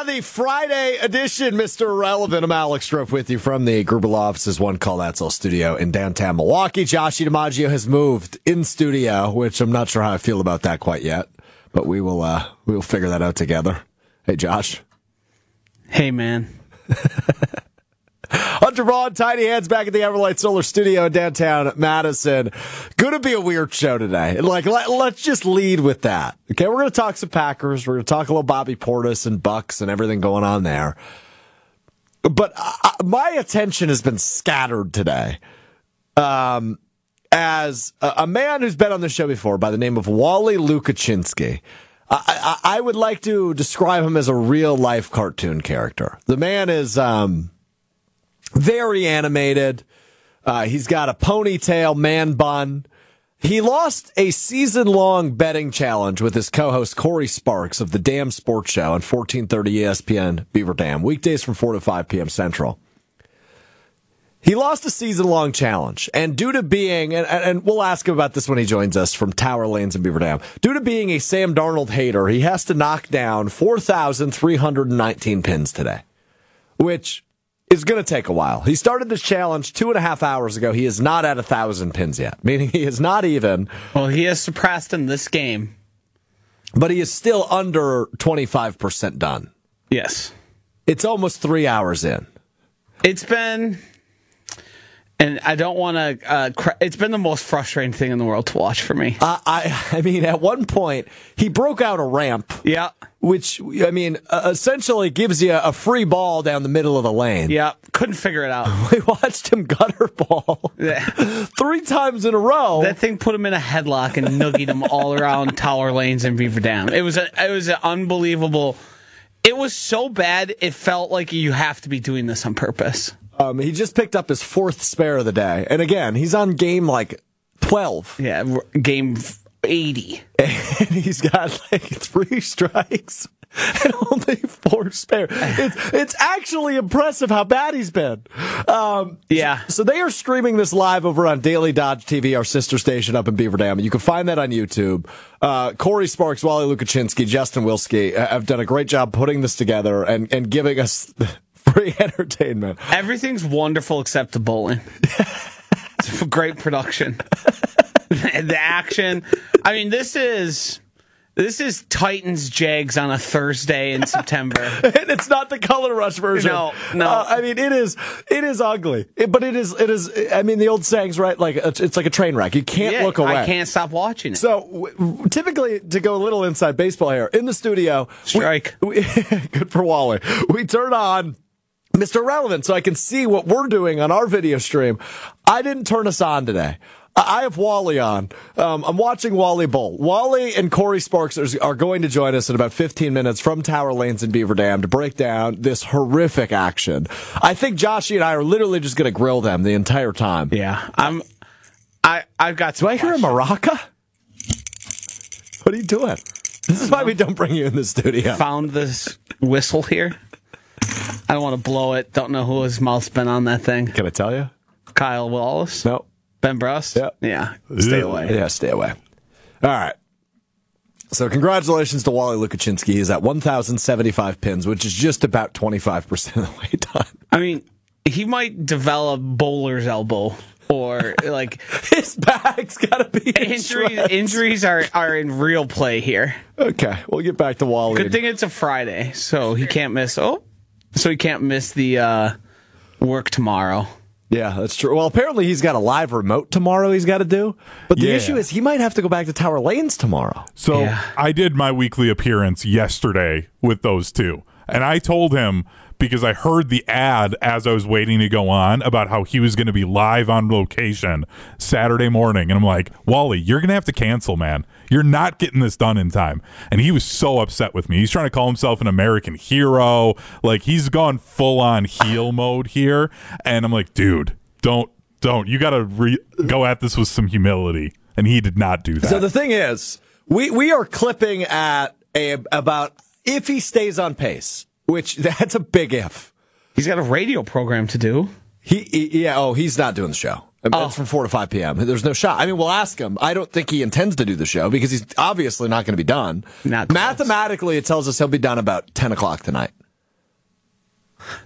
on the Friday edition, Mr. Irrelevant. I'm Alex Strofe with you from the Gruber Office's One Call That's All studio in downtown Milwaukee. Josh DiMaggio has moved in studio, which I'm not sure how I feel about that quite yet, but we'll figure that out together. Hey, Josh. Hey, man. Hunter Vaughn, Tiny Hands back at the Everlight Solar Studio in downtown Madison. Gonna be a weird show today. Let's just lead with that. Okay, we're gonna talk some Packers. We're gonna talk a little Bobby Portis and Bucks and everything going on there. But my attention has been scattered today. As a man who's been on the show before by the name of Wally Lukaczynski. I would like to describe him as a real-life cartoon character. The man is very animated. He's got a ponytail, man bun. He lost a season-long betting challenge with his co-host Corey Sparks of the Damn Sports Show on 1430 ESPN Beaver Dam, weekdays from 4 to 5 p.m. Central. He lost a season-long challenge, and due to being, and we'll ask him about this when he joins us from Tower Lanes in Beaver Dam, due to being a Sam Darnold hater, he has to knock down 4,319 pins today, which is going to take a while. He started this challenge 2.5 hours ago. He is not at 1,000 pins yet, meaning he is not even. Well, he has surpassed in this game. But he is still under 25% done. Yes. It's almost 3 hours in. It's been, and I don't want to, it's been the most frustrating thing in the world to watch for me. I mean, at one point, he broke out a ramp. Yeah. Which, I mean, essentially gives you a free ball down the middle of the lane. Yeah, couldn't figure it out. We watched him gutter ball 3 times in a row. That thing put him in a headlock and noogied him all around Tower Lanes and Beaver Dam. It was an unbelievable. It was so bad, it felt like you have to be doing this on purpose. He just picked up his 4th spare of the day. And again, he's on game like 12. Yeah, game 80. And he's got like 3 strikes and only 4 spare. It's actually impressive how bad he's been. Yeah. So they are streaming this live over on Daily Dodge TV, our sister station up in Beaver Dam. You can find that on YouTube. Corey Sparks, Wally Lukaczynski, Justin Wilski have done a great job putting this together and giving us free entertainment. Everything's wonderful except the bowling. It's a great production. The action. I mean, this is Titans Jags on a Thursday in September. And it's not the Color Rush version. No. I mean, it is ugly. But it is, I mean, the old saying's right, like, it's like a train wreck. You can't look away. I can't stop watching it. So, typically, to go a little inside baseball here, in the studio. Strike. Good for Wally. We turn on Mr. Relevant so I can see what we're doing on our video stream. I didn't turn us on today. I have Wally on. I'm watching Wally bowl. Wally and Corey Sparks are going to join us in about 15 minutes from Tower Lanes in Beaver Dam to break down this horrific action. I think Joshy and I are literally just going to grill them the entire time. Yeah, I've got. Do I hear a maraca? What are you doing? This is why we don't bring you in the studio. Found this whistle here. I don't want to blow it. Don't know who his mouth's been on that thing. Can I tell you? Kyle Wallace? No. Ben Brust? Yep. Yeah. Stay away. Yeah, stay away. All right. So congratulations to Wally Lukaczynski. He's at 1,075 pins, which is just about 25% of the way done. I mean, he might develop bowler's elbow or like his back's got to be injuries are in real play here. Okay, we'll get back to Wally. Good thing it's a Friday, so he can't miss. So he can't miss the work tomorrow. Yeah, that's true. Well, apparently he's got a live remote tomorrow he's got to do. But the issue is he might have to go back to Tower Lanes tomorrow. So I did my weekly appearance yesterday with those two. And I told him, because I heard the ad as I was waiting to go on about how he was going to be live on location Saturday morning. And I'm like, Wally, you're going to have to cancel, man. You're not getting this done in time. And he was so upset with me. He's trying to call himself an American hero. Like, he's gone full on heel mode here. And I'm like, dude, don't. You got to go at this with some humility. And he did not do that. So the thing is, we are clipping at about if he stays on pace, which that's a big if. He's got a radio program to do. He's not doing the show. It's from 4 to 5 p.m. There's no shot. I mean, we'll ask him. I don't think he intends to do the show because he's obviously not going to be done. Not Mathematically, it tells us he'll be done about 10 o'clock tonight.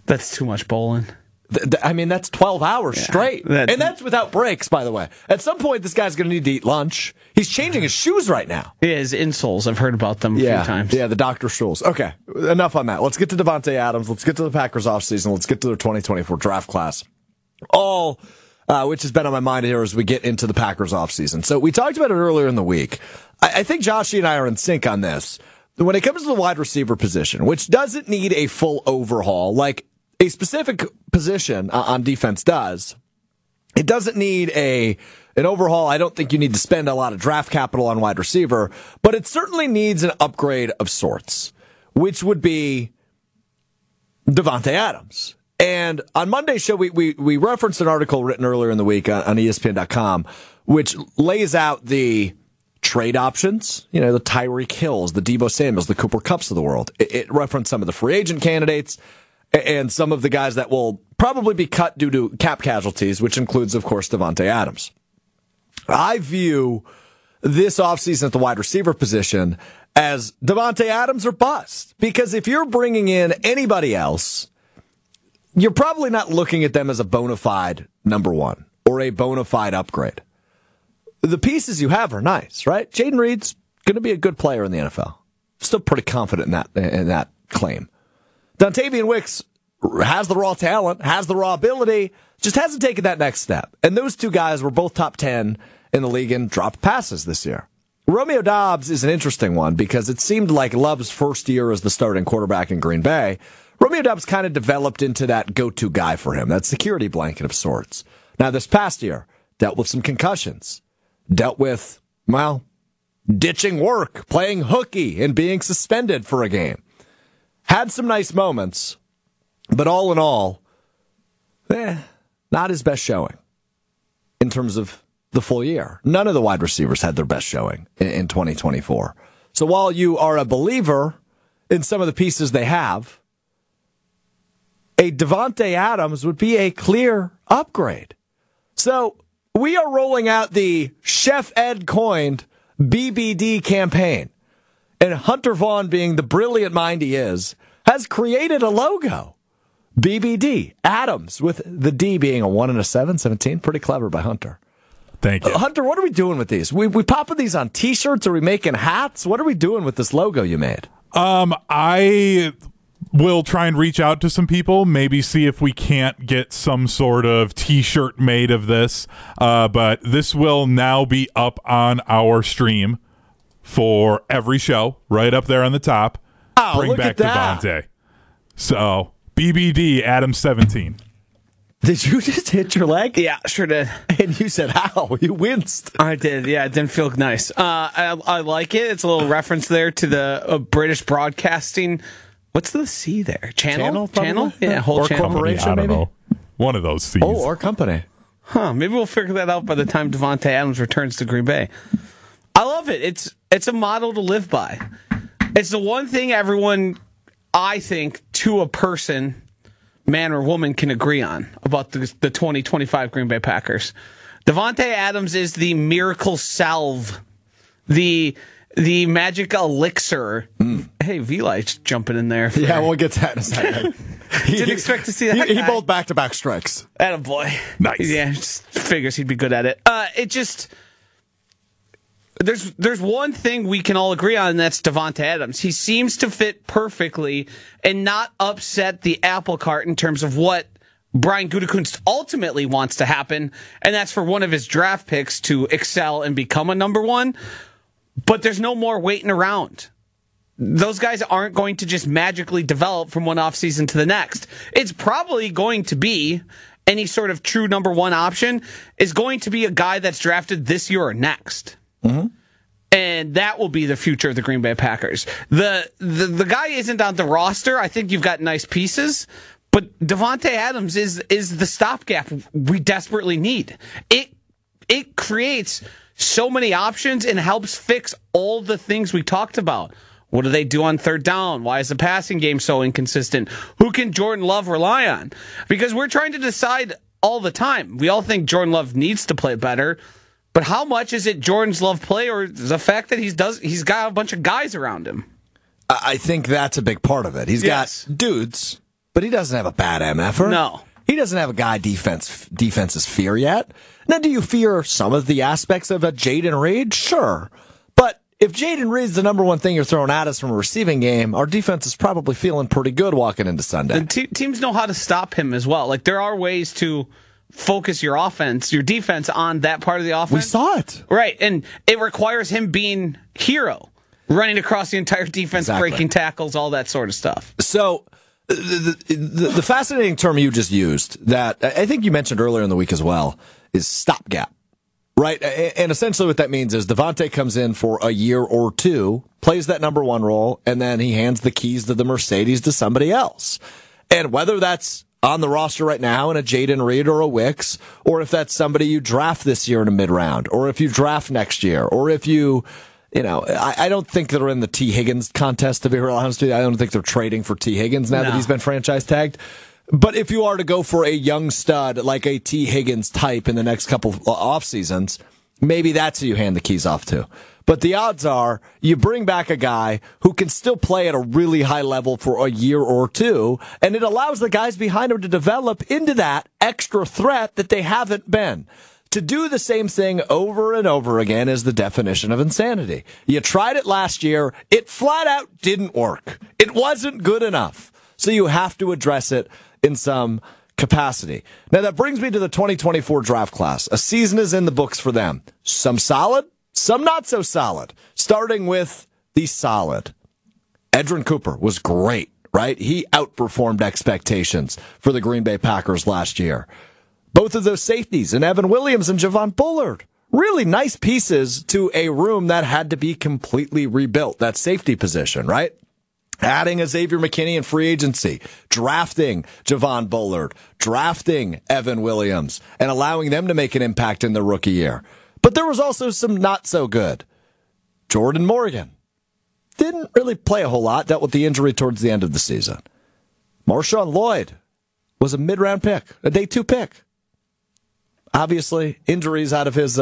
That's too much bowling. I mean, that's 12 hours straight. And that's without breaks, by the way. At some point, this guy's going to need to eat lunch. He's changing his shoes right now. Yeah, his insoles. I've heard about them a few times. Yeah, the Dr. Scholl's. Okay, enough on that. Let's get to Davante Adams. Let's get to the Packers offseason. Let's get to their 2024 draft class. All which has been on my mind here as we get into the Packers offseason. So we talked about it earlier in the week. I think Joshy and I are in sync on this. When it comes to the wide receiver position, which doesn't need a full overhaul, like a specific position on defense does, it doesn't need an overhaul. I don't think you need to spend a lot of draft capital on wide receiver, but it certainly needs an upgrade of sorts, which would be Davante Adams. And on Monday's show, we referenced an article written earlier in the week on ESPN.com, which lays out the trade options, the Tyreek Hills, the Deebo Samuels, the Cooper Kupps of the world. It referenced some of the free agent candidates and some of the guys that will probably be cut due to cap casualties, which includes, of course, Davante Adams. I view this offseason at the wide receiver position as Davante Adams or bust. Because if you're bringing in anybody else, you're probably not looking at them as a bona fide number one or a bona fide upgrade. The pieces you have are nice, right? Jaden Reed's going to be a good player in the NFL. Still pretty confident in that claim. Dontavian Wicks has the raw talent, has the raw ability, just hasn't taken that next step. And those two guys were both top 10 in the league in dropped passes this year. Romeo Doubs is an interesting one because it seemed like Love's first year as the starting quarterback in Green Bay, Romeo Doubs kind of developed into that go-to guy for him, that security blanket of sorts. Now, this past year, dealt with some concussions, dealt with, ditching work, playing hooky, and being suspended for a game. Had some nice moments, but all in all, not his best showing in terms of the full year. None of the wide receivers had their best showing in 2024. So while you are a believer in some of the pieces they have, a Davante Adams would be a clear upgrade. So we are rolling out the Chef Ed coined BBD campaign. And Hunter Vaughn, being the brilliant mind he is, has created a logo. BBD. Adams, with the D being a 1 and a 7, 17. Pretty clever by Hunter. Thank you. Hunter, what are we doing with these? We popping these on T-shirts? Are we making hats? What are we doing with this logo you made? I will try and reach out to some people, maybe see if we can't get some sort of T-shirt made of this. But this will now be up on our stream for every show, right up there on the top. Oh, bring back Davante. So, BBD, Adam 17. Did you just hit your leg? Yeah, sure did. And you said, how? You winced. I did, yeah. It didn't feel nice. I like it. It's a little reference there to the British broadcasting. What's the C there? Channel? Yeah, whole or channel. Corporation, I don't know. One of those C's. Oh, or company. Huh, maybe we'll figure that out by the time Davante Adams returns to Green Bay. I love it. It's a model to live by. It's the one thing everyone, I think, to a person, man or woman, can agree on about the 2025 Green Bay Packers. Davante Adams is the miracle salve, the magic elixir. Hey, V-Light's jumping in there. Yeah, we'll get to that in a second. Didn't expect to see that He guy. bowled back-to-back strikes. Attaboy. Nice. Yeah, just figures he'd be good at it. There's one thing we can all agree on, and that's Davante Adams. He seems to fit perfectly and not upset the apple cart in terms of what Brian Gutekunst ultimately wants to happen, and that's for one of his draft picks to excel and become a number one. But there's no more waiting around. Those guys aren't going to just magically develop from one offseason to the next. It's probably going to be any sort of true number one option is going to be a guy that's drafted this year or next. Mm-hmm. And that will be the future of the Green Bay Packers. The guy isn't on the roster. I think you've got nice pieces, but Davante Adams is the stopgap we desperately need. It creates so many options and helps fix all the things we talked about. What do they do on third down? Why is the passing game so inconsistent? Who can Jordan Love rely on? Because we're trying to decide all the time. We all think Jordan Love needs to play better, but how much is it Jordan's Love play or the fact that he's got a bunch of guys around him? I think that's a big part of it. He's got dudes but he doesn't have a bad MFer. No. He doesn't have a guy defenses fear yet. Now, do you fear some of the aspects of a Jaden Reed? Sure. But if Jaden Reed's the number one thing you're throwing at us from a receiving game, our defense is probably feeling pretty good walking into Sunday. And teams know how to stop him as well. Like, there are ways to focus your defense on that part of the offense. We saw it. Right, and it requires him being hero, running across the entire defense, Exactly. breaking tackles, all that sort of stuff. So the fascinating term you just used that I think you mentioned earlier in the week as well is stopgap, right? And essentially what that means is Devontae comes in for a year or two, plays that number one role, and then he hands the keys to the Mercedes to somebody else. And whether that's on the roster right now in a Jaden Reed or a Wicks, or if that's somebody you draft this year in a mid-round, or if you draft next year, or if I don't think they're in the T. Higgins contest, to be real honest with you. I don't think they're trading for T. Higgins now that he's been franchise tagged. But if you are to go for a young stud like a T. Higgins type in the next couple of off seasons, maybe that's who you hand the keys off to. But the odds are you bring back a guy who can still play at a really high level for a year or two, and it allows the guys behind him to develop into that extra threat that they haven't been. To do the same thing over and over again is the definition of insanity. You tried it last year. It flat out didn't work. It wasn't good enough. So you have to address it in some capacity. Now that brings me to the 2024 draft class. A season is in the books for them. Some solid, some not so solid. Starting with the solid. Edgerrin Cooper was great, right? He outperformed expectations for the Green Bay Packers last year. Both of those safeties, and Evan Williams and Javon Bullard, really nice pieces to a room that had to be completely rebuilt, that safety position, right? Adding a Xavier McKinney in free agency, drafting Javon Bullard, drafting Evan Williams, and allowing them to make an impact in their rookie year. But there was also some not so good. Jordan Morgan didn't really play a whole lot, dealt with the injury towards the end of the season. Marshawn Lloyd was a mid-round pick, a day 2 pick. Obviously, injuries out of his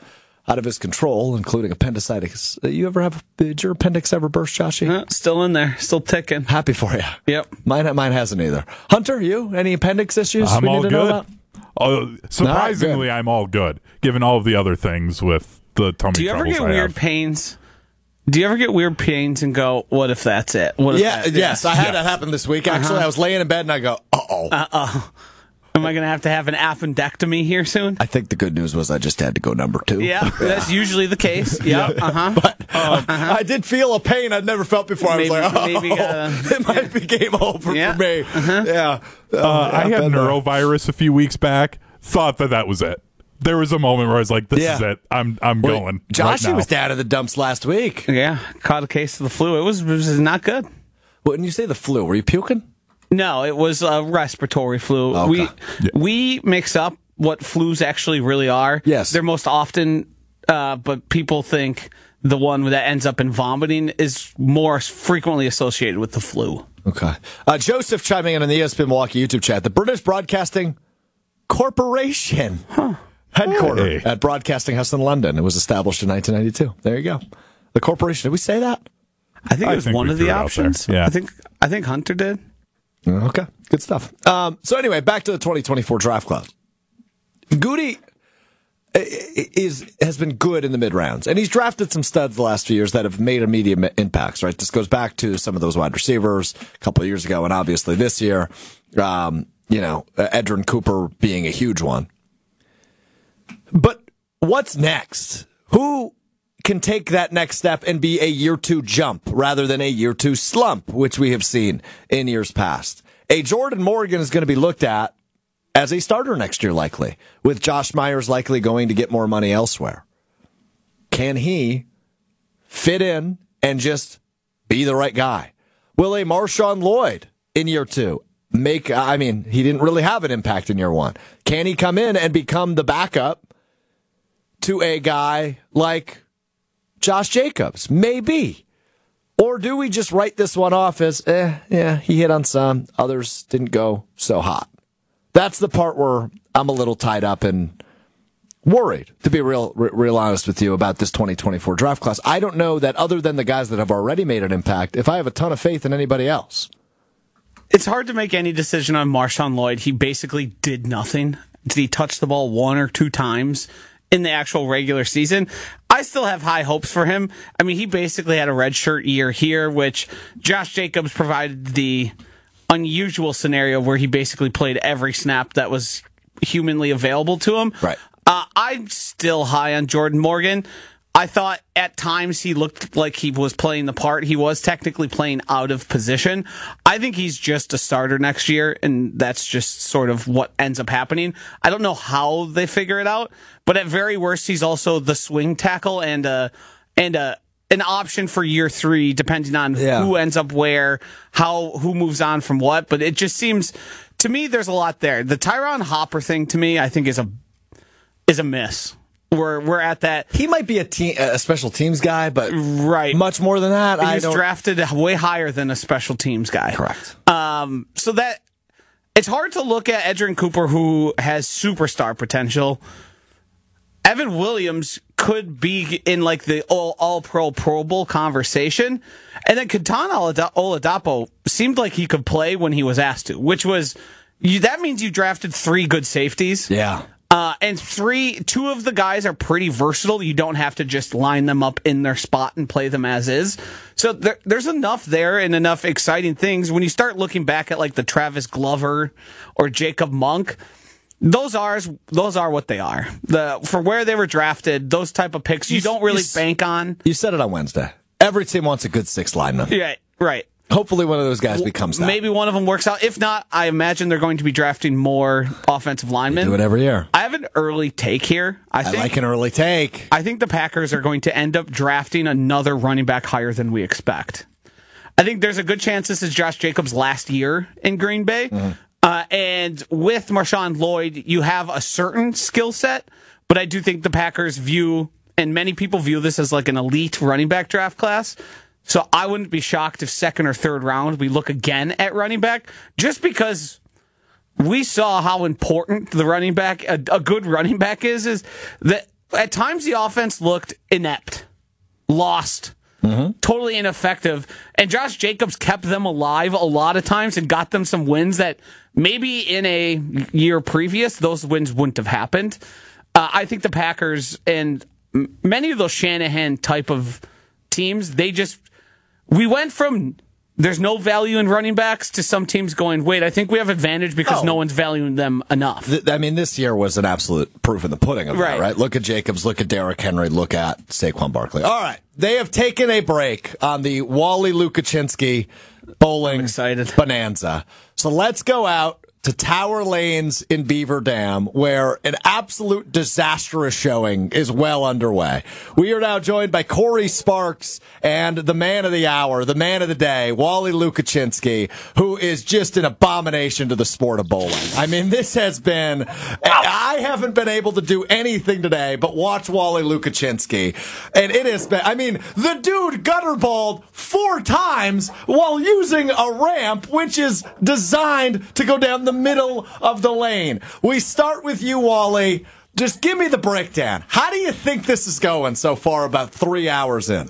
control, including appendicitis. Did your appendix ever burst, Joshy? Still in there, still ticking. Happy for you. Yep. Mine hasn't either. Hunter, you? Any appendix issues I'm we all need to know good. about? Surprisingly, I'm all good, given all of the other things with the tummy troubles. Do you ever get weird pains? Do you ever get weird pains and go, what if that's it? What if Yes, I had that happen this week. Actually, I was laying in bed and I go, uh-oh. Am I going to have an appendectomy here soon? I think the good news was I just had to go number 2. Yeah, that's usually the case. Yeah, But I did feel a pain I'd never felt before. I was like, it might be game over for me. Yeah. I had neurovirus a few weeks back. Thought that was it. There was a moment where I was like, this is it. I'm going. Joshy right now. was down in the dumps last week. Yeah, caught a case of the flu. It was not good. When you say the flu, were you puking? No, it was a respiratory flu. Okay. We mix up what flus actually really are. Yes. They're most often, but people think the one that ends up in vomiting is more frequently associated with the flu. Okay. Joseph chiming in on the ESPN Milwaukee YouTube chat. The British Broadcasting Corporation. Headquartered at Broadcasting House in London. It was established in 1992. There you go. The corporation. Did we say that? I think it was one of the options. Yeah. I think Hunter did. Okay. Good stuff. So anyway, back to the 2024 draft class. Goody has been good in the mid-rounds, and he's drafted some studs the last few years that have made immediate impacts, right? This goes back to some of those wide receivers a couple of years ago, and obviously this year, Edgerrin Cooper being a huge one. But what's next? Who can take that next step and be a year 2 jump rather than a year 2 slump, which we have seen in years past? A Jordan Morgan is going to be looked at as a starter next year, likely, with Josh Myers likely going to get more money elsewhere. Can he fit in and just be the right guy? Will a Marshawn Lloyd in year 2 he didn't really have an impact in year 1. Can he come in and become the backup to a guy like Josh Jacobs? Maybe. Or do we just write this one off as, he hit on some, others didn't go so hot? That's the part where I'm a little tied up and worried, to be real honest with you, about this 2024 draft class. I don't know that other than the guys that have already made an impact, if I have a ton of faith in anybody else. It's hard to make any decision on Marshawn Lloyd. He basically did nothing. Did he touch the ball 1 or 2 times in the actual regular season? I still have high hopes for him. I mean, he basically had a redshirt year here, which Josh Jacobs provided the unusual scenario where he basically played every snap that was humanly available to him. Right. I'm still high on Jordan Morgan. I thought at times he looked like he was playing the part. He was technically playing out of position. I think he's just a starter next year, and that's just sort of what ends up happening. I don't know how they figure it out, but at very worst, he's also the swing tackle and an option for year 3, depending on who ends up where, who moves on from what. But it just seems to me there's a lot there. The Tyron Hopper thing to me, I think, is a miss. We're at that. He might be a special teams guy, but right, much more than that. He's drafted way higher than a special teams guy. Correct. So that it's hard to look at Edgerrin Cooper, who has superstar potential. Evan Williams could be in like the all-pro Pro Bowl conversation. And then Ketana Oladapo seemed like he could play when he was asked to, which was, that means you drafted 3 good safeties. Yeah. And 2 of the guys are pretty versatile. You don't have to just line them up in their spot and play them as is. So there's enough there and enough exciting things. When you start looking back at like the Travis Glover or Jacob Monk, those are what they are. For where they were drafted, those type of picks you don't really bank on. You said it on Wednesday. Every team wants a good 6th lineman. Yeah, right. Hopefully one of those guys becomes that. Maybe one of them works out. If not, I imagine they're going to be drafting more offensive linemen. They do it every year. I have an early take here. I like an early take. I think the Packers are going to end up drafting another running back higher than we expect. I think there's a good chance this is Josh Jacobs' last year in Green Bay. Mm-hmm. And with Marshawn Lloyd, you have a certain skill set, but I do think the Packers view, and many people view this as like an elite running back draft class. So I wouldn't be shocked if 2nd or 3rd round we look again at running back, just because we saw how important the running back, a good running back is that at times the offense looked inept, lost, totally ineffective, and Josh Jacobs kept them alive a lot of times and got them some wins that maybe in a year previous those wins wouldn't have happened. I think the Packers and many of those Shanahan type of teams, we went from there's no value in running backs to some teams going, wait, I think we have advantage because no one's valuing them enough. This year was an absolute proof in the pudding of that, right? Look at Jacobs, look at Derrick Henry, look at Saquon Barkley. All right, they have taken a break on the Wally Lukaczynski bowling bonanza. So let's go out to Tower Lanes in Beaver Dam, where an absolute disastrous showing is well underway. We are now joined by Corey Sparks and the man of the hour, the man of the day, Wally Lukaczynski, who is just an abomination to the sport of bowling. I mean, this has been, I haven't been able to do anything today but watch Wally Lukaczynski. And it has been, I mean, the dude gutter balled 4 times while using a ramp, which is designed to go down the middle of the lane. We start with you, Wally. Just give me the breakdown. How do you think this is going so far, about 3 hours in?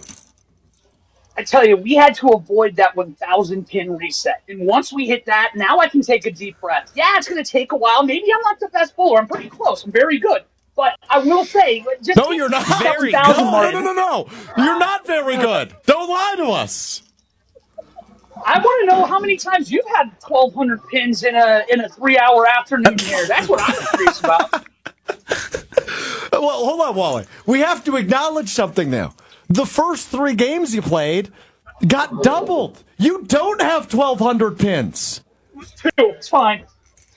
I tell you, we had to avoid that 1,000 pin reset. And once we hit that, now I can take a deep breath. Yeah, it's going to take a while. Maybe I'm not the best bowler. I'm pretty close. I'm very good. But I will say, just no, you're not very good. No. You're not very good. Don't lie to us. I want to know how many times you've had 1,200 pins in a 3-hour afternoon here. That's what I'm curious about. Well, hold on, Wally. We have to acknowledge something now. The first 3 games you played got doubled. You don't have 1,200 pins. 2. It's fine.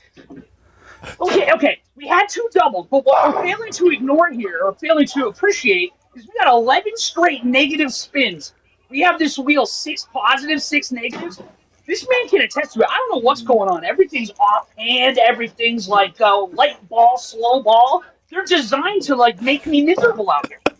Okay. We had 2 doubles, but what we're failing to ignore here, or failing to appreciate, is we got 11 straight negative spins. We have this wheel 6 positives, 6 negatives. This man can attest to it. I don't know what's going on. Everything's offhand. Everything's like light ball, slow ball. They're designed to make me miserable out here.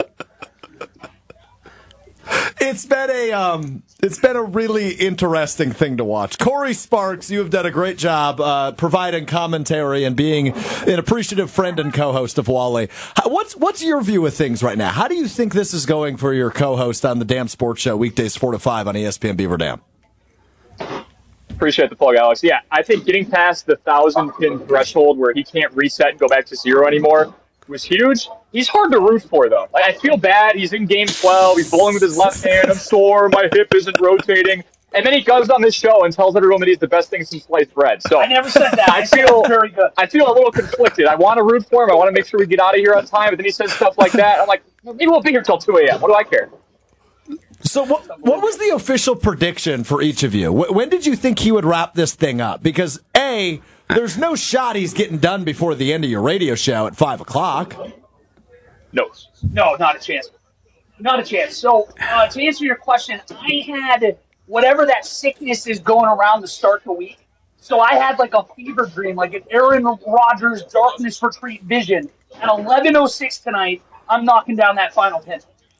It's been a really interesting thing to watch. Corey Sparks, you have done a great job providing commentary and being an appreciative friend and co-host of Wally. What's your view of things right now? How do you think this is going for your co-host on the Dam Sports Show weekdays 4 to 5 on ESPN Beaver Dam? Appreciate the plug, Alex. Yeah, I think getting past the 1,000-pin threshold where he can't reset and go back to 0 anymore was huge. He's hard to root for, though. Like, I feel bad. He's in game 12. He's bowling with his left hand. I'm sore. My hip isn't rotating. And then he goes on this show and tells everyone that he's the best thing since sliced bread. So I never said that. I feel very good. I feel a little conflicted. I want to root for him. I want to make sure we get out of here on time. But then he says stuff like that. I'm like, maybe we'll be here till 2 a.m. What do I care? So what was the official prediction for each of you? When did you think he would wrap this thing up? Because A, there's no shot he's getting done before the end of your radio show at 5 o'clock. No, not a chance. Not a chance. So to answer your question, I had whatever that sickness is going around to start the week. So I had like a fever dream, like an Aaron Rodgers darkness retreat vision. At 11:06 tonight, I'm knocking down that final pin.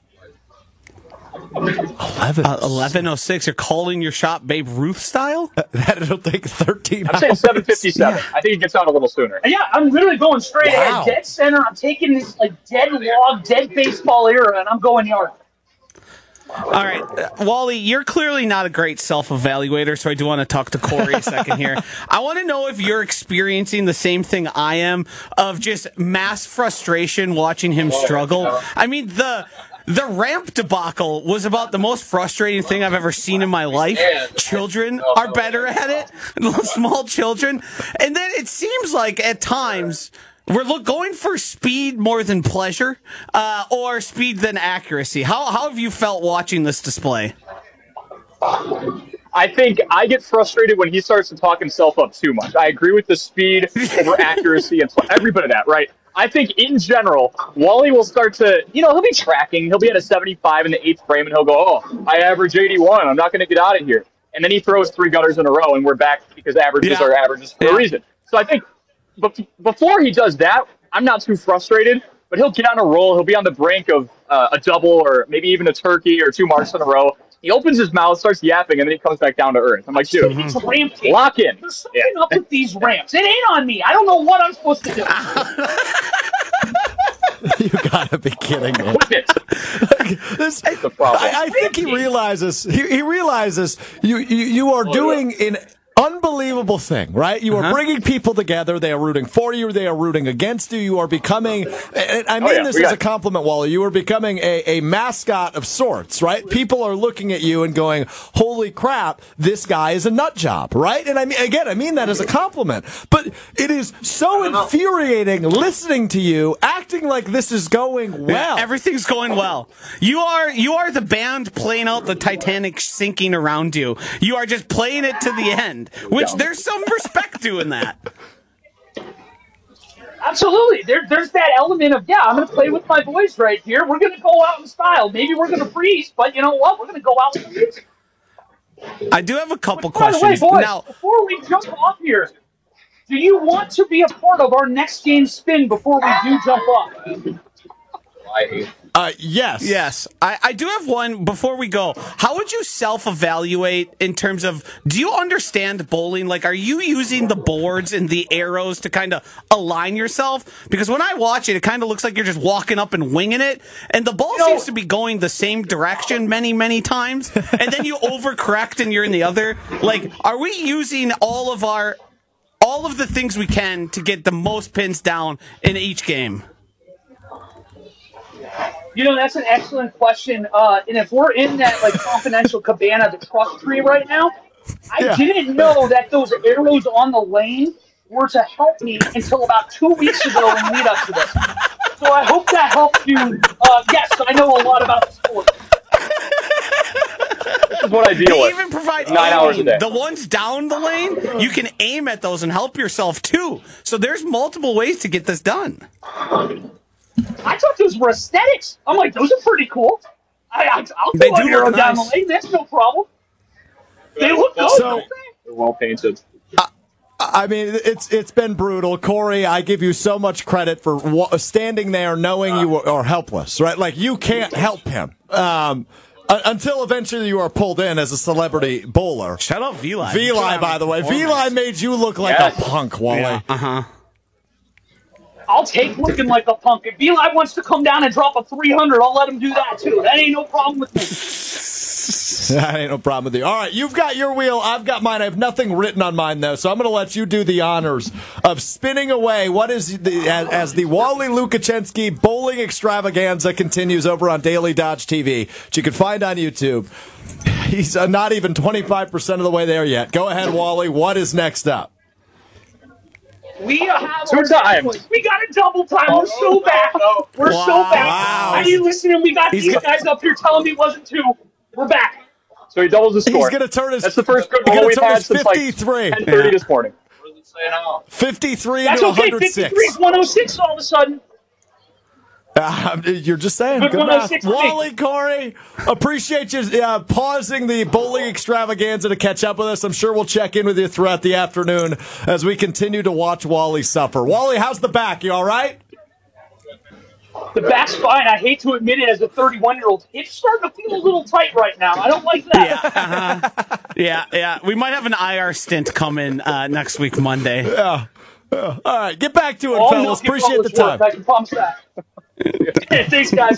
11:06. You're calling your shot Babe Ruth style? That it'll take 13 I'm saying hours. 7:57. Yeah. I think he gets out a little sooner. And yeah, I'm literally going straight Wow. ahead, dead center. I'm taking this like dead log, dead baseball era, and I'm going yard. All right, Wally, you're clearly not a great self-evaluator, so I do want to talk to Corey a second here. I want to know if you're experiencing the same thing I am of just mass frustration watching him struggle. I mean, the ramp debacle was about the most frustrating thing I've ever seen in my life. Children are better at it, small children. And then it seems like at times we're going for speed more than pleasure, or speed than accuracy. How have you felt watching this display? I think I get frustrated when he starts to talk himself up too much. I agree with the speed over accuracy and every bit of that, right? I think in general, Wally will start to, he'll be tracking. He'll be at a 75 in the 8th frame, and he'll go, I average 81. I'm not going to get out of here. And then he throws 3 gutters in a row, and we're back because averages are averages for a reason. So I think before he does that, I'm not too frustrated, but he'll get on a roll. He'll be on the brink of a double or maybe even a turkey or 2 marks in a row. He opens his mouth, starts yapping, and then he comes back down to earth. I'm like, dude, It's a ramp tape. lock in. There's something up with these ramps. It ain't on me. I don't know what I'm supposed to do. You gotta be kidding me. Whip it. That's the problem. I think he realizes. He realizes you are doing an unbelievable thing, right? You are bringing people together. They are rooting for you. They are rooting against you. You are becoming, and I mean this as a compliment, Wally, you are becoming a mascot of sorts, right? People are looking at you and going, holy crap, this guy is a nut job, right? And I mean that as a compliment. But it is so infuriating listening to you, acting like this is going well. Everything's going well. You are the band playing out the Titanic sinking around you. You are just playing it to the end. Which there's some respect to in that. Absolutely. There's that element of, I'm going to play with my boys right here. We're going to go out in style. Maybe we're going to freeze, but you know what? We're going to go out in freeze. I do have a couple By the way, questions. boys, Now, before we jump off here, do you want to be a part of our next game spin before we do jump off? Yes. yes, I do have one before we go. How would you self-evaluate in terms of, do you understand bowling? Like, are you using the boards and the arrows to kind of align yourself? Because when I watch it, it kind of looks like you're just walking up and winging it, and the ball seems to be going the same direction many, many times, and then you overcorrect and you're in the other. Like, are we using all of the things we can to get the most pins down in each game? That's an excellent question. And if we're in that confidential cabana, the truck tree right now, I didn't know that those arrows on the lane were to help me until about 2 weeks ago in lead up to this. So I hope that helped you. Yes, I know a lot about the sport. This is what I deal They with. even provide 9 hours a day. The ones down the lane, you can aim at those and help yourself too. So there's multiple ways to get this done. I thought those were aesthetics. I'm like, those are pretty cool. I'll They throw do an arrow look down nice. the lane. That's no problem. They look good. So- They're well painted. I mean, it's been brutal. Corey, I give you so much credit for standing there knowing you are helpless, right? Like, you can't help him. Until eventually you are pulled in as a celebrity bowler. Shout out Vili. Vili, by the way. Vili made you look like a punk, Wally. Yeah. I'll take looking like a punk. If Eli wants to come down and drop a 300, I'll let him do that too. That ain't no problem with me. That ain't no problem with you. All right, you've got your wheel. I've got mine. I have nothing written on mine, though, so I'm going to let you do the honors of spinning away what is as the Wally Lukashensky bowling extravaganza continues over on Daily Dodge TV, which you can find on YouTube. He's not even 25% of the way there yet. Go ahead, Wally. What is next up? We have Two times. We got a double time. We're so back. We're so back. Wow. Are you listening? We got these guys up here telling me it wasn't 2. We're back. So he doubles the score. He's going to turn his. That's the first good he's ball gonna we've turn had his since like 53. 10:30 this morning. 53 That's to okay. 106. 53 is 106 all of a sudden. You're just saying. Good Good math. 106 for me. Wally, Corey, appreciate you pausing the bowling extravaganza to catch up with us. I'm sure we'll check in with you throughout the afternoon as we continue to watch Wally suffer. Wally, how's the back? You all right? The back's fine. I hate to admit it as a 31-year-old. It's starting to feel a little tight right now. I don't like that. Yeah. We might have an IR stint coming next week, Monday. Yeah. All right, get back to it, All fellas. milk and Appreciate the college time. work, I can promise that. Thanks, guys.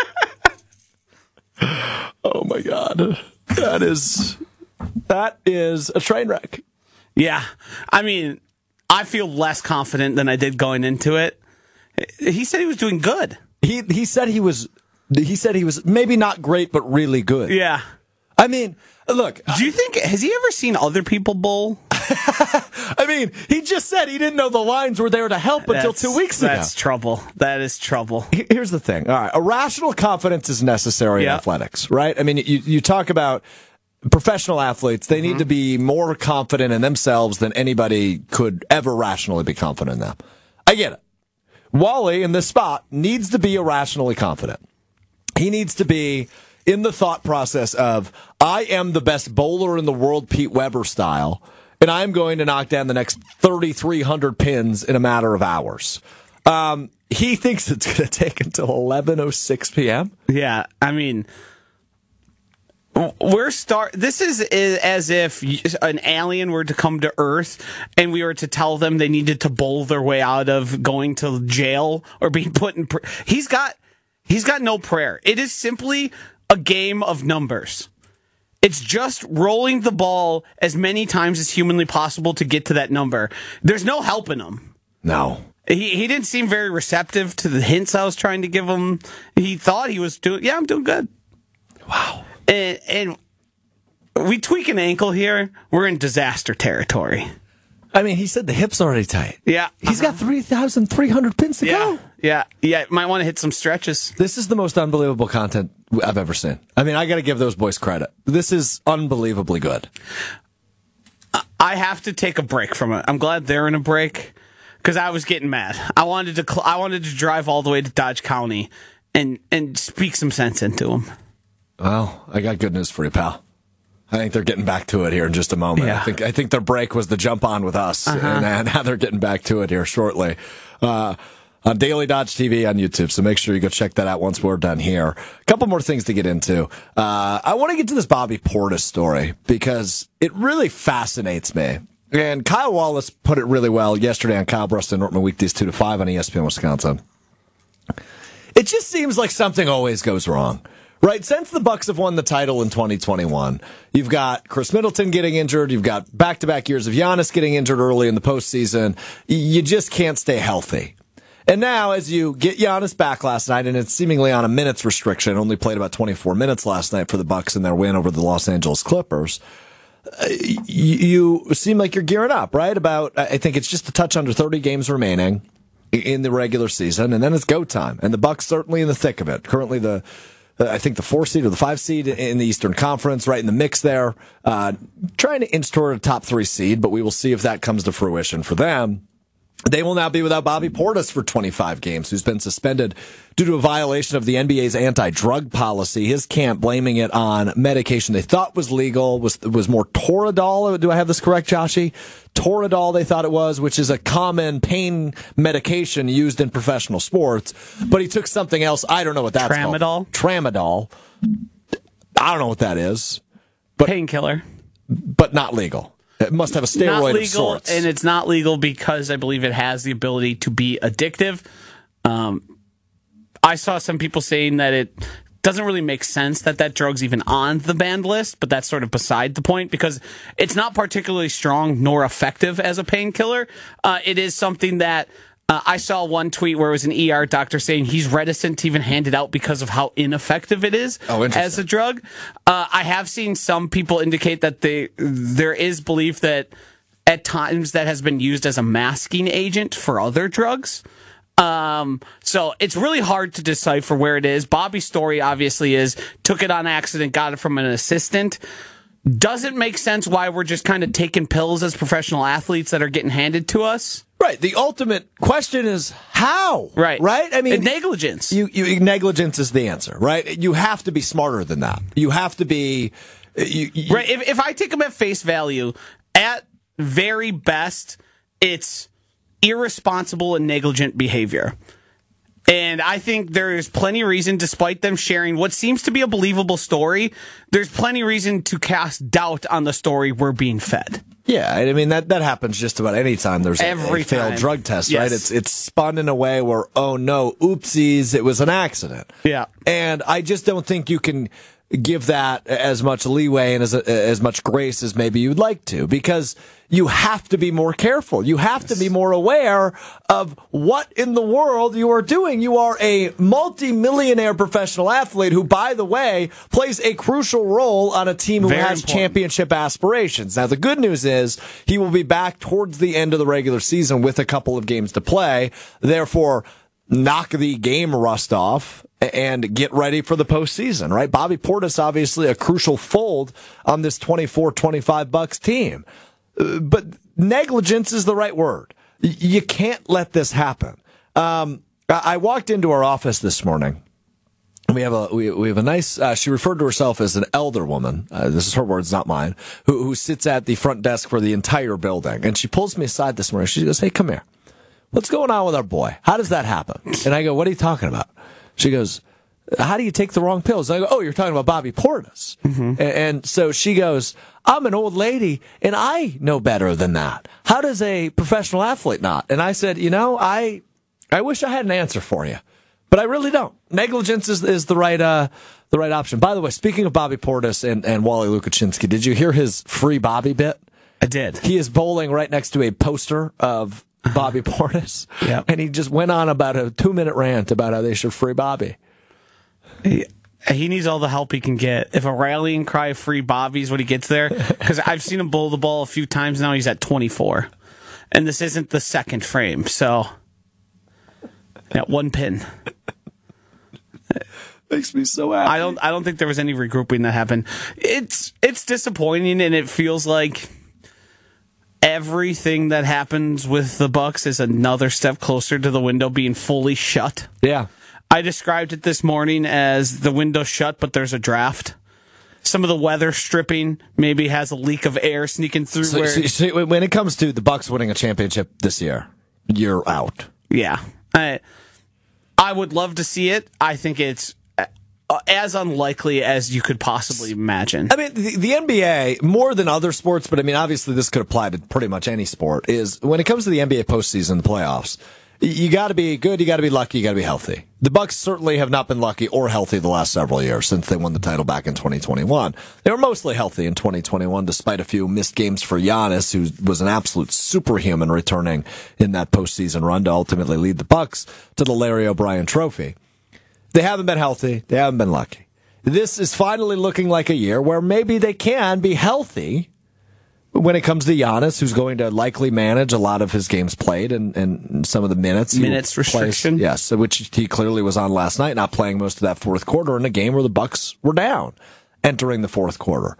Oh my God, that is a train wreck. Yeah. I mean, I feel less confident than I did going into it. He said he was doing good. He said he was maybe not great, but really good. Yeah. I mean, look. Do you think, has he ever seen other people bowl? I mean, he just said he didn't know the lines were there to help until 2 weeks ago. That's trouble. That is trouble. Here's the thing. All right. Irrational confidence is necessary in athletics, right? I mean, you talk about professional athletes. They need to be more confident in themselves than anybody could ever rationally be confident in them. I get it. Wally, in this spot, needs to be irrationally confident. He needs to be in the thought process of, I am the best bowler in the world, Pete Weber style, and I'm going to knock down the next 3,300 pins in a matter of hours. He thinks it's going to take until 11:06 p.m. Yeah. I mean, this is as if an alien were to come to Earth and we were to tell them they needed to bowl their way out of going to jail or being put in. He's got no prayer. It is simply a game of numbers. It's just rolling the ball as many times as humanly possible to get to that number. There's no helping him. No. He didn't seem very receptive to the hints I was trying to give him. He thought he was doing, I'm doing good. Wow. And we tweak an ankle here, we're in disaster territory. I mean, he said the hip's already tight. Yeah. He's got 3,300 pins to go. Yeah. Might want to hit some stretches. This is the most unbelievable content I've ever seen. I mean, I got to give those boys credit. This is unbelievably good. I have to take a break from it. I'm glad they're in a break because I was getting mad. I wanted to drive all the way to Dodge County and speak some sense into them. Well, I got good news for you, pal. I think they're getting back to it here in just a moment. Yeah. I think their break was the jump on with us, and now they're getting back to it here shortly. On Daily Dodge TV on YouTube, so make sure you go check that out once we're done here. A couple more things to get into. I want to get to this Bobby Portis story because it really fascinates me. And Kyle Wallace put it really well yesterday on Kyle Brust and Nortman Weekdays 2 to 5 on ESPN Wisconsin. It just seems like something always goes wrong. Right, since the Bucks have won the title in 2021, you've got Chris Middleton getting injured. You've got back-to-back years of Giannis getting injured early in the postseason. You just can't stay healthy. And now, as you get Giannis back last night, and it's seemingly on a minutes restriction, only played about 24 minutes last night for the Bucks in their win over the Los Angeles Clippers. You seem like you're gearing up, right? I think it's just a touch under 30 games remaining in the regular season, and then it's go time. And the Bucks certainly in the thick of it. Currently I think the 4 seed or the 5 seed in the Eastern Conference, right in the mix there. Trying to inch toward a top 3 seed, but we will see if that comes to fruition for them. They will now be without Bobby Portis for 25 games, who's been suspended due to a violation of the NBA's anti-drug policy. His camp blaming it on medication they thought was legal, was more Toradol. Do I have this correct, Joshy? Toradol, they thought it was, which is a common pain medication used in professional sports. But he took something else. I don't know what that's called. Tramadol. I don't know what that is. Painkiller. But not legal. It must have a steroid not legal, of sorts. And it's not legal because I believe it has the ability to be addictive. I saw some people saying that it doesn't really make sense that drug's even on the banned list, but that's sort of beside the point because it's not particularly strong nor effective as a painkiller. It is something that I saw one tweet where it was an ER doctor saying he's reticent to even hand it out because of how ineffective it is as a drug. I have seen some people indicate that there is belief that at times that has been used as a masking agent for other drugs. So it's really hard to decipher where it is. Bobby's story obviously is took it on accident, got it from an assistant. Doesn't make sense why we're just kind of taking pills as professional athletes that are getting handed to us. Right. The ultimate question is how? Right. Right? I mean, negligence. Negligence is the answer, right? You have to be smarter than that. You have to be right. If I take them at face value, at very best, it's irresponsible and negligent behavior. And I think there is plenty of reason, despite them sharing what seems to be a believable story, there's plenty of reason to cast doubt on the story we're being fed. Yeah, I mean, that happens just about any time there's a failed drug test, yes. Right? It's spun in a way where, oh no, oopsies, it was an accident. Yeah. And I just don't think you can give that as much leeway and as much grace as maybe you'd like to, because you have to be more careful. You have to be more aware of what in the world you are doing. You are a multi-millionaire professional athlete who, by the way, plays a crucial role on a team who has championship aspirations. Now, the good news is he will be back towards the end of the regular season with a couple of games to play. Therefore, knock the game rust off and get ready for the postseason, right? Bobby Portis, obviously a crucial fold on this 24-25 Bucks team. But negligence is the right word. You can't let this happen. I walked into our office this morning. We have a nice, she referred to herself as an elder woman. This is her words, not mine, who sits at the front desk for the entire building. And she pulls me aside this morning. She goes, "Hey, come here. What's going on with our boy? How does that happen?" And I go, "What are you talking about?" She goes, "How do you take the wrong pills?" And I go, "Oh, you're talking about Bobby Portis." Mm-hmm. And so she goes, "I'm an old lady and I know better than that. How does a professional athlete not?" And I said, I wish I had an answer for you, but I really don't. Negligence is the right option. By the way, speaking of Bobby Portis and Wally Lukaczynski, did you hear his free Bobby bit? I did. He is bowling right next to a poster of Bobby Portis. Yep. And he just went on about a 2-minute rant about how they should free Bobby. He needs all the help he can get. If a rallying cry of free Bobby's when he gets there, because I've seen him bowl the ball a few times now, he's at 24. And this isn't the second frame, so at one pin. Makes me so happy. I don't think there was any regrouping that happened. It's disappointing, and it feels like everything that happens with the Bucks is another step closer to the window being fully shut. Yeah. I described it this morning as the window shut, but there's a draft. Some of the weather stripping maybe has a leak of air sneaking through. So when it comes to the Bucks winning a championship this year, you're out. Yeah. I would love to see it. I think it's as unlikely as you could possibly imagine. I mean, the NBA, more than other sports, but I mean, obviously this could apply to pretty much any sport, is when it comes to the NBA postseason, the playoffs, you got to be good, you got to be lucky, you got to be healthy. The Bucks certainly have not been lucky or healthy the last several years since they won the title back in 2021. They were mostly healthy in 2021, despite a few missed games for Giannis, who was an absolute superhuman returning in that postseason run to ultimately lead the Bucks to the Larry O'Brien Trophy. They haven't been healthy. They haven't been lucky. This is finally looking like a year where maybe they can be healthy when it comes to Giannis, who's going to likely manage a lot of his games played and some of the minutes. Minutes restriction. Yes, which he clearly was on last night, not playing most of that fourth quarter in a game where the Bucks were down entering the fourth quarter.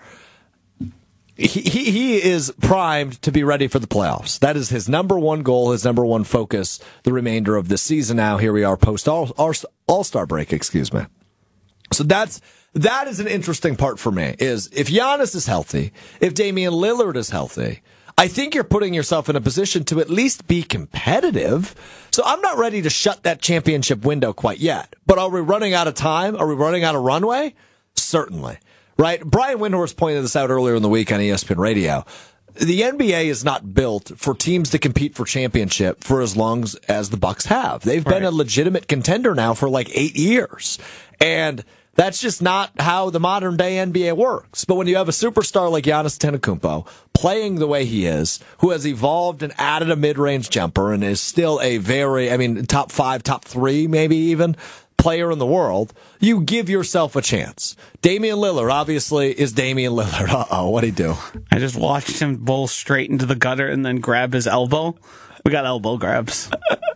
He is primed to be ready for the playoffs. That is his number one goal, his number one focus the remainder of the season. Now, here we are post All-Star break, excuse me. So that is an interesting part for me, is if Giannis is healthy, if Damian Lillard is healthy, I think you're putting yourself in a position to at least be competitive. So I'm not ready to shut that championship window quite yet. But are we running out of time? Are we running out of runway? Certainly. Right? Brian Windhorst pointed this out earlier in the week on ESPN Radio. The NBA is not built for teams to compete for championship for as long as the Bucks have. They've been a legitimate contender now for like 8 years. And That's just not how the modern day NBA works. But when you have a superstar like Giannis Antetokounmpo playing the way he is, who has evolved and added a mid-range jumper and is still a top 5, top 3, maybe even player in the world, you give yourself a chance. Damian Lillard obviously is Damian Lillard. Uh-oh, what'd he do? I just watched him bowl straight into the gutter and then grab his elbow. We got elbow grabs.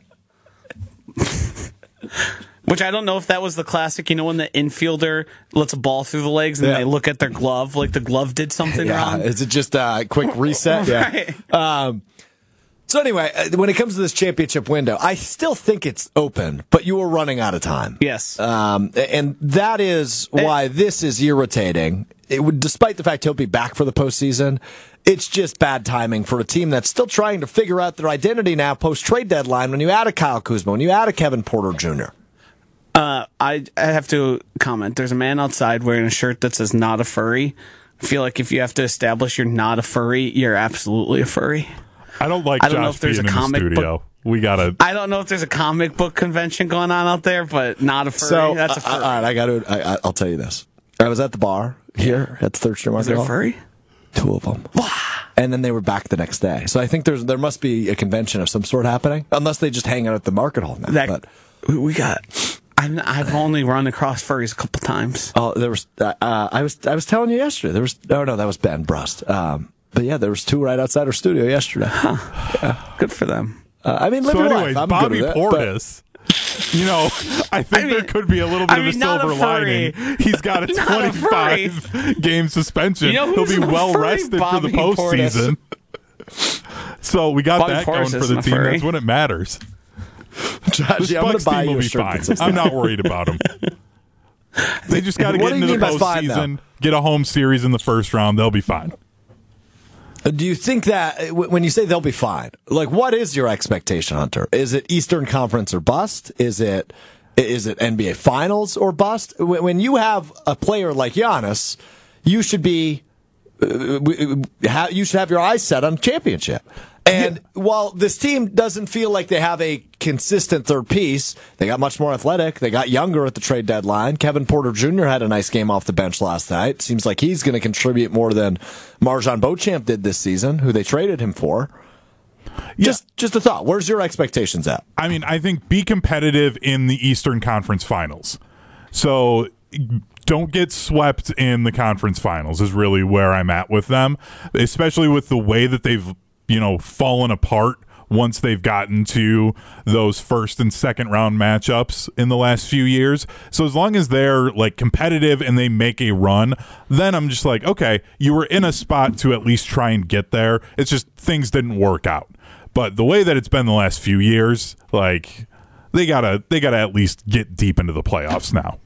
Which I don't know if that was the classic, when the infielder lets a ball through the legs and they look at their glove, like the glove did something wrong. Is it just a quick reset? Right. Yeah. So anyway, when it comes to this championship window, I still think it's open, but you are running out of time. Yes. And that is why this is irritating. Despite the fact he'll be back for the postseason, it's just bad timing for a team that's still trying to figure out their identity now post-trade deadline when you add a Kyle Kuzma, when you add a Kevin Porter Jr. I have to comment. There's a man outside wearing a shirt that says "not a furry." I feel like if you have to establish you're not a furry, you're absolutely a furry. I don't like Josh being in the studio. We gotta. I don't know if there's a comic book convention going on out there, but not a furry. So, that's a furry. All right, I'll tell you this. I was at the bar here at the Third Street Market. Is there a furry? 2 of them. And then they were back the next day. So I think there must be a convention of some sort happening, unless they just hang out at the market hall now. We got. I've only run across furries a couple times. Oh, there was. I was telling you yesterday. There was. Oh no, that was Ben Brust. But yeah, there was 2 right outside our studio yesterday. Huh. Yeah, good for them. Live your anyways, life. I'm Bobby good Portis. I think there could be a little bit of a silver lining. He's got a 25 game suspension. He'll be well rested for the postseason. So we got that going for the team. That's when it matters. Josh, I'm going to buy you a shirt. I'm not worried about them. They just got to get into the postseason, get a home series in the first round. They'll be fine. Do you think that when you say they'll be fine, like what is your expectation, Hunter? Is it Eastern Conference or bust? Is it NBA Finals or bust? When you have a player like Giannis, you should have your eyes set on championship. And while this team doesn't feel like they have a consistent third piece, they got much more athletic. They got younger at the trade deadline. Kevin Porter Jr. had a nice game off the bench last night. Seems like he's going to contribute more than Marjan Beauchamp did this season, who they traded him for. Yeah. Just a thought. Where's your expectations at? I think be competitive in the Eastern Conference Finals. So don't get swept in the conference finals is really where I'm at with them, especially with the way that they've fallen apart once they've gotten to those first and second round matchups in the last few years. So as long as they're like competitive and they make a run, then I'm just like, okay, you were in a spot to at least try and get there. It's just things didn't work out. But the way that it's been the last few years, like they gotta at least get deep into the playoffs now.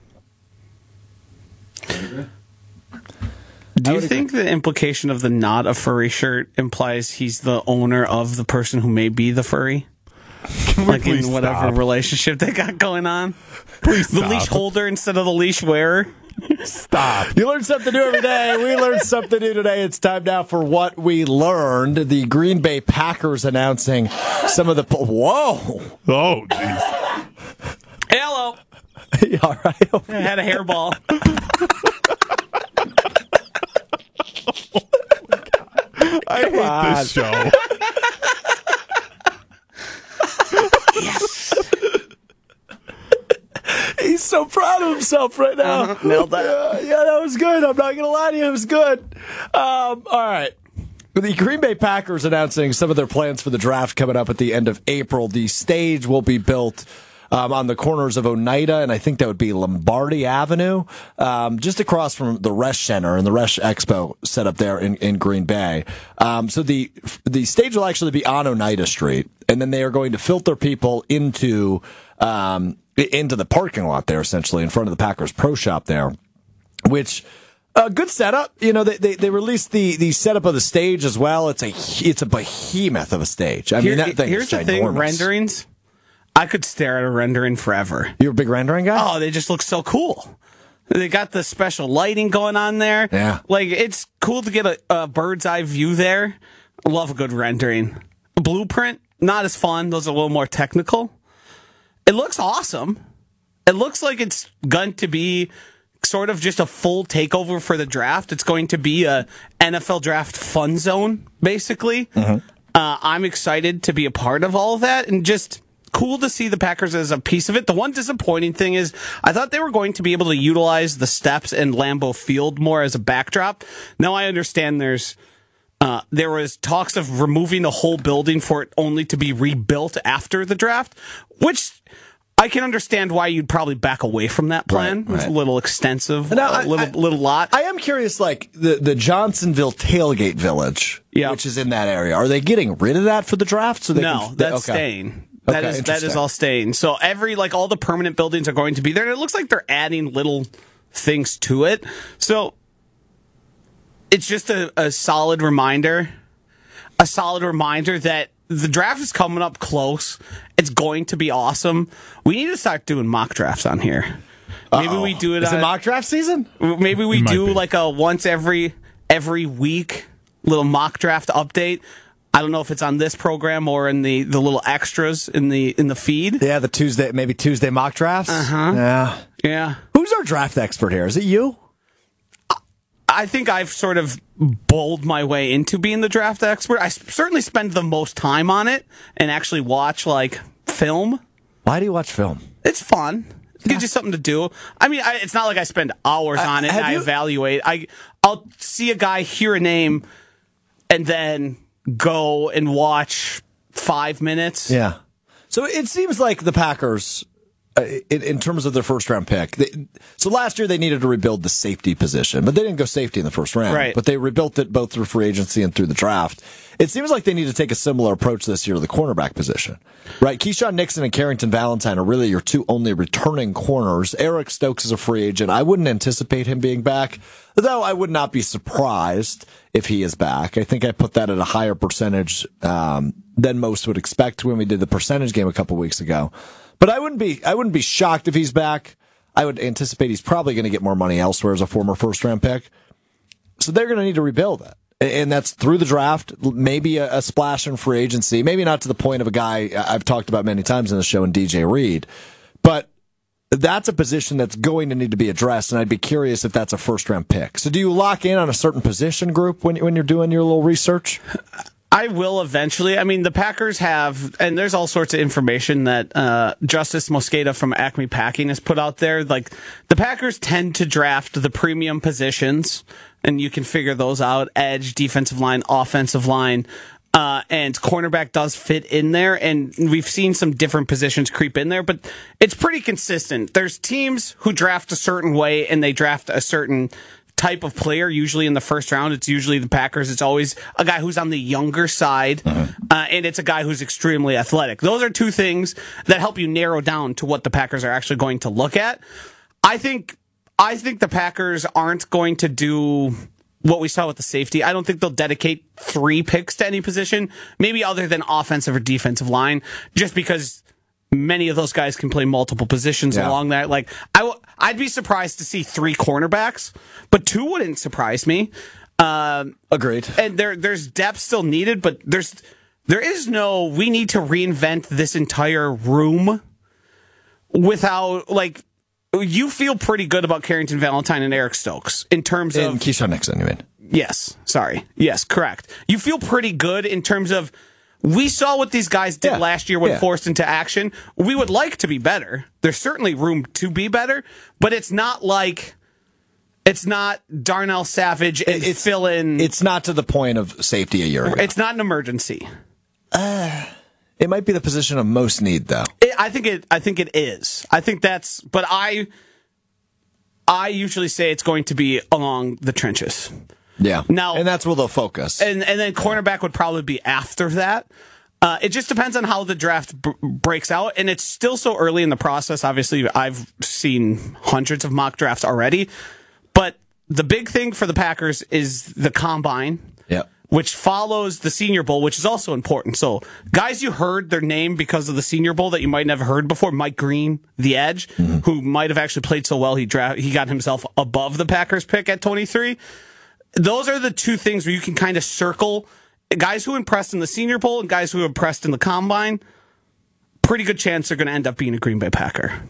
Do you think the implication of the not a furry shirt implies he's the owner of the person who may be the furry? Like in whatever relationship they got going on? Please the stop. leash holder instead of the leash wearer? Stop. You learn something new every day. We learned something new today. It's time now for What We Learned. The Green Bay Packers announcing some of the... Whoa! Oh, jeez. Hello. All right. I had a hairball. I hate this show. Yes. He's so proud of himself right now. Nailed that. Yeah, that was good. I'm not going to lie to you. It was good. All right. The Green Bay Packers announcing some of their plans for the draft coming up at the end of April. The stage will be built on the corners of Oneida, and I think that would be Lombardi Avenue, just across from the Resch Center and the Resch Expo set up there in Green Bay. So the stage will actually be on Oneida Street, and then they are going to filter people into the parking lot there, essentially, in front of the Packers Pro Shop there, which... good setup. They released the setup of the stage as well. It's a behemoth of a stage. I mean, that thing here's is the ginormous. thing: renderings. I could stare at a rendering forever. You're a big rendering guy? Oh, they just look so cool. They got the special lighting going on there. Yeah, like it's cool to get a bird's eye view there. I love a good rendering. Blueprint, not as fun. Those are a little more technical. It looks awesome. it looks like it's going to be sort of just a full takeover for the draft. It's going to be a NFL draft fun zone, basically. I'm excited to be a part of all of that, and just cool to see the Packers as a piece of it. The one disappointing thing is I thought they were going to be able to utilize the steps in Lambeau Field more as a backdrop. Now I understand there was talks of removing the whole building for it only to be rebuilt after the draft, which I can understand why you'd probably back away from that plan. Right. It's a little extensive, Now, little lot. I am curious, like the Johnsonville Tailgate Village, Yeah. which is in that area. Are they getting rid of that for the draft? So No, that's staying. That is interesting. all staying. So all the permanent buildings are going to be there. And it looks like they're adding little things to it. So it's just a solid reminder that the draft is coming up close. It's going to be awesome. We need to start doing mock drafts on here. Maybe we do it. Is it mock draft season? Maybe we It might do be. like a once every week little mock draft update. I don't know if it's on this program or in the little extras in the feed. Yeah, the Tuesday mock drafts. Yeah. Yeah. Who's our draft expert here? Is it you? I think I've sort of bowled my way into being the draft expert. I certainly spend the most time on it and actually watch like film. Why do you watch film? It's fun. It gives you something to do. I mean, it's not like I spend hours on it and I evaluate. I'll see a guy, hear a name, and then go and watch 5 minutes. Yeah. So it seems like the Packers, in terms of their first round pick, so last year they needed to rebuild the safety position, but they didn't go safety in the first round. Right. But they rebuilt it both through free agency and through the draft. It seems like they need to take a similar approach this year to the cornerback position. Right? Keyshawn Nixon and Carrington Valentine are really your two only returning corners. Eric Stokes is a free agent. I wouldn't anticipate him being back, though I would not be surprised if he is back. I think I put that at a higher percentage than most would expect when we did the percentage game a couple weeks ago. But I wouldn't be shocked if he's back. I would anticipate he's probably going to get more money elsewhere as a former first round pick. So they're going to need to rebuild that. And that's through the draft, maybe a splash in free agency, maybe not to the point of a guy I've talked about many times in the show in DJ Reed, but that's a position that's going to need to be addressed. And I'd be curious if that's a first round pick. So do you lock in on a certain position group when you're doing your little research? I will eventually. I mean, the Packers have, and there's all sorts of information that Justice Mosqueda from Acme Packing has put out there. Like, the Packers tend to draft the premium positions, and you can figure those out. Edge, defensive line, offensive line, and cornerback does fit in there. And we've seen some different positions creep in there, but it's pretty consistent. There's teams who draft a certain way, and they draft a certain type of player. Usually in the first round, it's usually the Packers. It's always a guy who's on the younger side, and it's a guy who's extremely athletic. Those are two things that help you narrow down to what the Packers are actually going to look at. I think the Packers aren't going to do what we saw with the safety. I don't think they'll dedicate 3 picks to any position, maybe other than offensive or defensive line, just because many of those guys can play multiple positions along that. Like, I'd be surprised to see 3 cornerbacks, but 2 wouldn't surprise me. Agreed. And there's depth still needed, but there is no, we need to reinvent this entire room without, like, you feel pretty good about Carrington Valentine and Eric Stokes in terms of Keyshawn Nixon, you mean? Yes. Sorry. Yes, correct. You feel pretty good in terms of, we saw what these guys did last year when forced into action. We would like to be better. There's certainly room to be better, but it's not like, it's not Darnell Savage and fill in. It's not to the point of safety a year ago. It's not an emergency. It might be the position of most need, though. I think it is. I think that's, but I usually say it's going to be along the trenches. Yeah. Now, and that's where they'll focus. And then cornerback would probably be after that. It just depends on how the draft breaks out. And it's still so early in the process. Obviously, I've seen hundreds of mock drafts already. But the big thing for the Packers is the combine, which follows the Senior Bowl, which is also important. So guys you heard their name because of the Senior Bowl that you might never heard before. Mike Green, the edge, who might have actually played so well he got himself above the Packers pick at 23. Those are the 2 things where you can kind of circle guys who impressed in the Senior Bowl and guys who impressed in the Combine. Pretty good chance they're going to end up being a Green Bay Packer.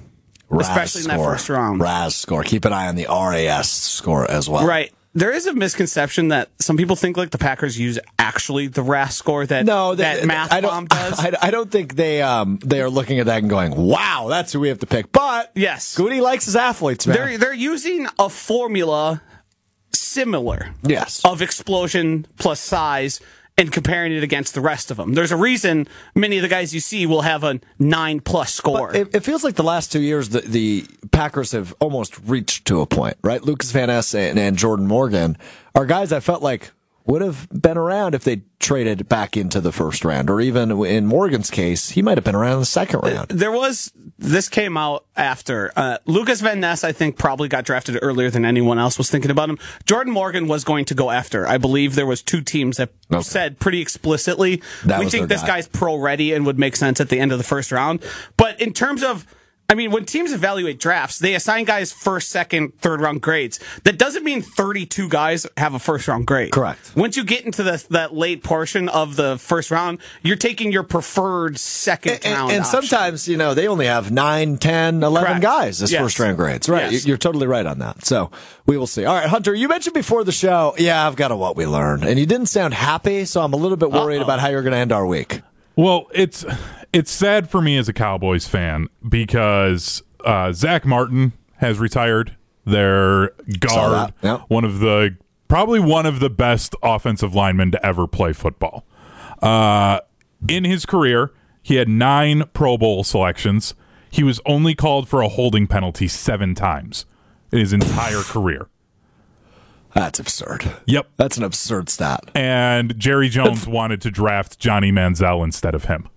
especially in that first round. RAS score. Keep an eye on the RAS score as well. Right. There is a misconception that some people think like the Packers use actually the RAS score that Math Bomb does. I don't think they are looking at that and going, "Wow, that's who we have to pick." But yes, Goody likes his athletes, man. They're using a formula similar, yes, of explosion plus size and comparing it against the rest of them. There's a reason many of the guys you see will have a 9+ score. It feels like the last 2 years the Packers have almost reached to a point, right? Lucas Van Ness and Jordan Morgan are guys I felt like would have been around if they traded back into the first round, or even in Morgan's case, he might have been around in the second round. This came out after. Lucas Van Ness, I think, probably got drafted earlier than anyone else was thinking about him. Jordan Morgan was going to go after. I believe there was 2 teams that said pretty explicitly, we think this guy's pro ready and would make sense at the end of the first round. But in terms of, I mean, when teams evaluate drafts, they assign guys first, second, third round grades. That doesn't mean 32 guys have a first round grade. Correct. Once you get into that late portion of the first round, you're taking your preferred second round. And sometimes, they only have 9, 10, 11 Correct. guys as first round grades. Right. Yes. You're totally right on that. So we will see. All right, Hunter, you mentioned before the show, I've got a what we learned. And you didn't sound happy, so I'm a little bit worried about how you're going to end our week. Well, it's sad for me as a Cowboys fan because Zach Martin has retired. Their guard, probably one of the best offensive linemen to ever play football. In his career, he had 9 Pro Bowl selections. He was only called for a holding penalty 7 times in his entire career. That's absurd. Yep. That's an absurd stat. And Jerry Jones wanted to draft Johnny Manziel instead of him.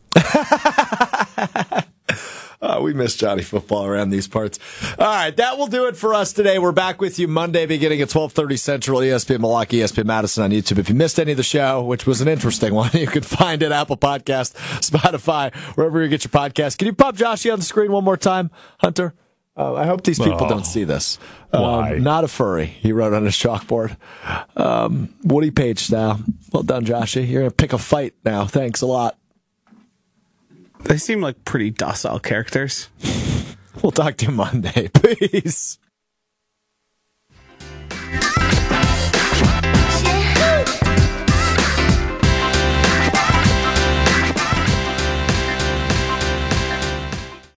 We miss Johnny football around these parts. All right, that will do it for us today. We're back with you Monday beginning at 12:30 Central, ESPN Milwaukee, ESPN Madison on YouTube. If you missed any of the show, which was an interesting one, you can find it Apple Podcast, Spotify, wherever you get your podcast. Can you pop Joshy on the screen one more time, Hunter? I hope these people don't see this. Why? Not a furry, he wrote on his chalkboard. Woody Page style. Well done, Joshy. You're going to pick a fight now. Thanks a lot. They seem like pretty docile characters. We'll talk to you Monday. Peace.